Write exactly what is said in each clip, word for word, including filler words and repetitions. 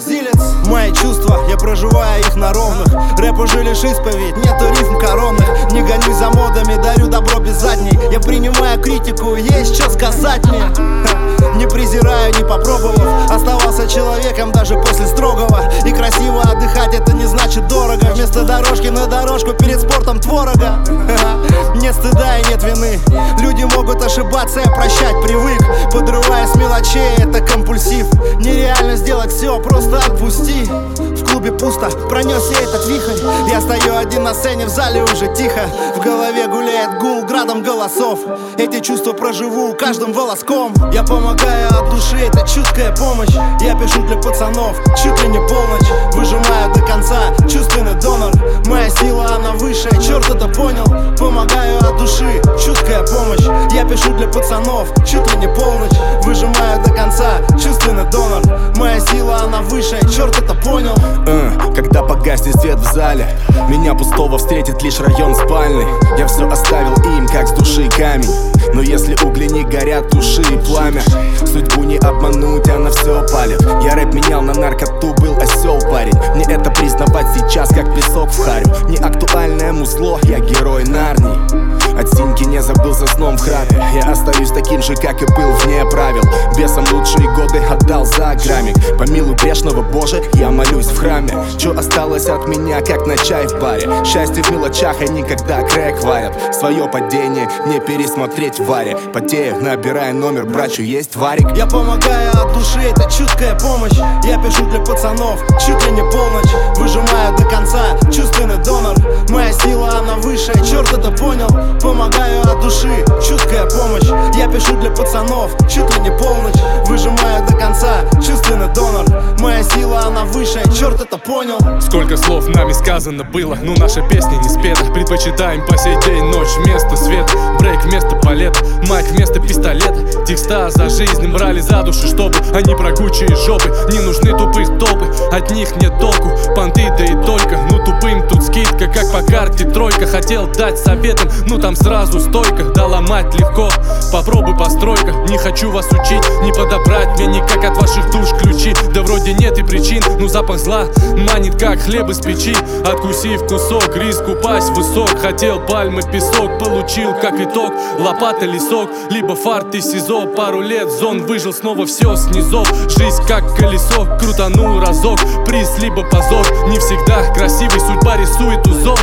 бразилец. Мои чувства, я проживаю их на ровных. Рэп уже лишь исповедь, нету рифм коронных. Не гонюсь за модами, дарю добро без задней. Я принимаю критику, есть что сказать мне. Не презираю, не попробовав. Оставался человеком даже после строгого. И красиво отдыхать это не значит дорого. Вместо дорожки на дорожку перед спортом творога. Нет стыда и нет вины. Люди могут ошибаться, я прощать привык. Подрывая с мелочей, это компульсив. Нереально сделать все, просто отпусти. В клубе пусто, пронесся этот вихрь. Я стою один на сцене, в зале уже тихо. В голове гуляет гул градом голосов. Эти чувства проживу каждым волоском. Я помогаю от души, это чуткая помощь. Я пишу для пацанов, чуть ли не полночь. Выжимаю до конца, чувственный донор. Моя сила, она высшая, черт это понял. Помогаю от души, чуткая помощь. Я пишу для пацанов, чуть ли не полночь. Выжимаю до конца, чувственный донор. Моя сила, она высшая, черт это понял. uh, Когда погаснет свет в зале, меня пустого встретит лишь район спальный. Я все оставил им, как с души камень. Но если угли не горят, туши и пламя. Судьбу не обмануть, она все палит. Я рэп менял на наркоту, был осел парень. Мне это признавать сейчас, как песок в харю. Не актуальное музло, я герой Нарнии. От синьки не забыл за сном в храпе. Я остаюсь таким же, как и был, вне правил. Бесом лучшие годы отдал за граммик. Помилуй грешного, Боже, я молюсь в храме. Чё осталось от меня, как на чай в баре. Счастье в мелочах, а никогда крэк варят. Свое падение не пересмотреть в варе. Потею, набирая номер, брачу, есть варик. Я помогаю от души, это чуткая помощь. Я пишу для пацанов, чуть ли не полночь. Выжимаю до конца, чувственный донор. Моя сила, она высшая, черт это понял. Помогаю от души, чуткая помощь. Я пишу для пацанов, чуть ли не полночь. Выжимаю до конца, чувственный донор. Моя сила, она высшая, черт это понял. Сколько слов нами сказано было, но наша песня не спета. Предпочитаем по сей день ночь вместо света. Брейк вместо балета, майк вместо пистолета. Текста за жизнь брали за душу, чтобы они прокучие жопы. Не нужны тупых толпы, от них нет толку. Понты да и только, ну тупым тут скидка, как по карте тройка. Хотел дать советом, ну там сразу стойка. Да ломать легко, попробуй постройка. Не хочу вас учить, не подобрать мне никак от ваших душ ключи. Да вроде нет и причин, ну запах зла манит как хлеб из печи. Откусив кусок, риск упасть высок. Хотел пальмы, песок, получил как итог лопата, лесок, либо фарт и СИЗО. Пару лет зон, выжил снова все снизу. Жизнь как колесо, крутанул разок. Приз либо позор, не всегда красивый. Судьба рисует узор,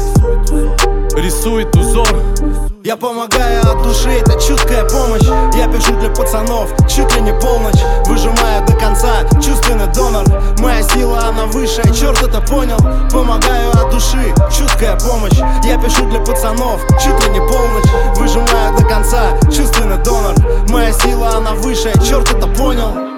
рисует узор. Я помогаю от души, это чуткая помощь. Я пишу для пацанов, чуть ли не полночь. Выжимаю до конца, чувственный донор. Моя сила, она высшая, черт это понял. Помогаю от души, чуткая помощь. Я пишу для пацанов, чуть ли не полночь. Выжимаю до конца, чувственный донор. Моя сила, она высшая, черт это понял.